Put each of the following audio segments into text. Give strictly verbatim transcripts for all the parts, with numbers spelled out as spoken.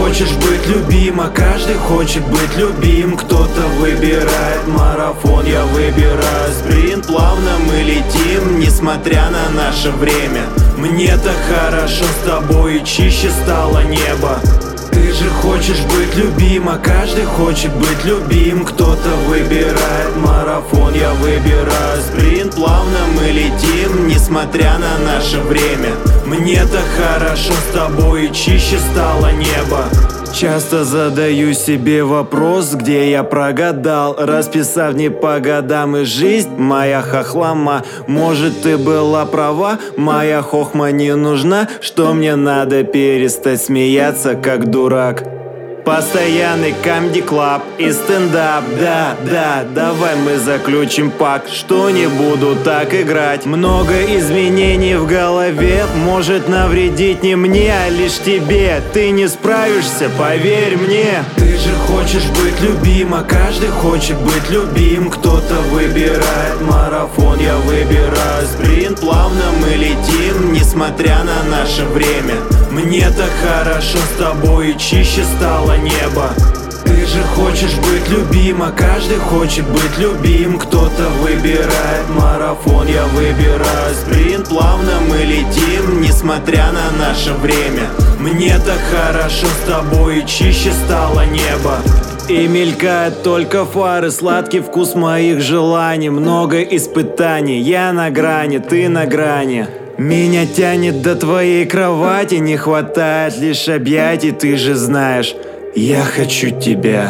хочешь быть любима, каждый хочет быть любим. Кто-то выбирает марафон, я выбираю спринт. Плавно мы летим, несмотря на наше время. Мне так хорошо с тобой, и чище стало небо. Ты же хочешь быть любима, каждый хочет быть любим. Кто-то выбирает марафон, я выбираю спринт. Плавно мы летим, несмотря на наше время. Мне так хорошо с тобой, и чище стало небо. Часто задаю себе вопрос, где я прогадал, расписав не по годам, и жизнь моя хохлома. Может, ты была права, моя хохма не нужна. Что мне надо перестать смеяться, как дурак? Постоянный комди-клаб и стендап, да, да, давай мы заключим пакт, что не буду так играть. Много изменений в голове может навредить не мне, а лишь тебе. Ты не справишься, поверь мне. Ты же хочешь быть любима, каждый хочет быть любим. Кто-то выбирает марафон, я выбираю спринт. Плавно мы летим, несмотря на наше время. Мне так хорошо с тобой, и чище стало небо. Ты же хочешь быть любима, каждый хочет быть любим. Кто-то выбирает марафон, я выбираю спринт. Плавно мы летим, несмотря на наше время. Мне так хорошо с тобой, и чище стало небо. И мелькают только фары, сладкий вкус моих желаний. Много испытаний, я на грани, ты на грани. Меня тянет до твоей кровати, не хватает лишь объятий, ты же знаешь, я хочу тебя.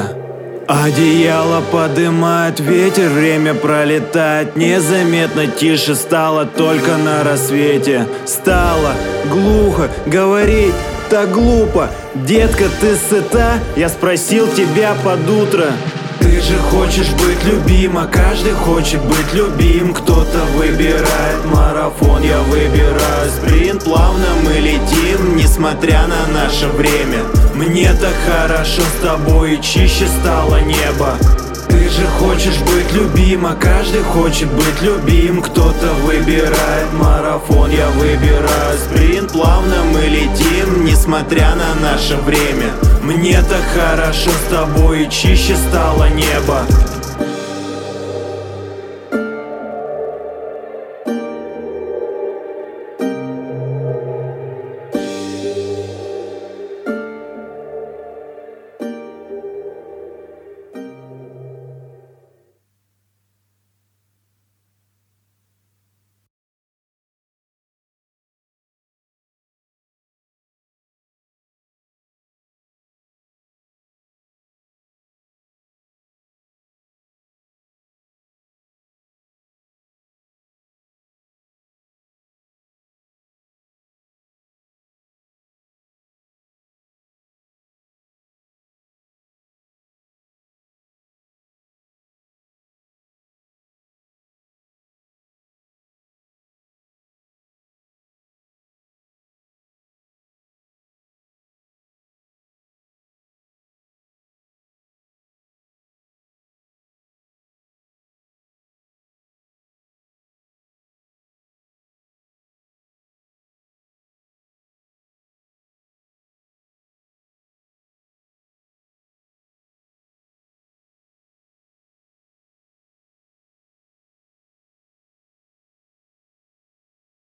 Одеяло подымает ветер, время пролетает незаметно, тише стало только на рассвете. Стало глухо говорить так глупо. Детка, ты сыта? Я спросил тебя под утро. Ты же хочешь быть любима, каждый хочет быть любим. Кто-то выбирает марафон, я выбираю спринт. Плавно мы летим, несмотря на наше время. Мне так хорошо с тобой, и чище стало небо. Ты же хочешь быть любима, каждый хочет быть любим. Кто-то выбирает марафон, я выбираю спринт. Плавно мы летим, несмотря на наше время. Мне так хорошо с тобой, и чище стало небо.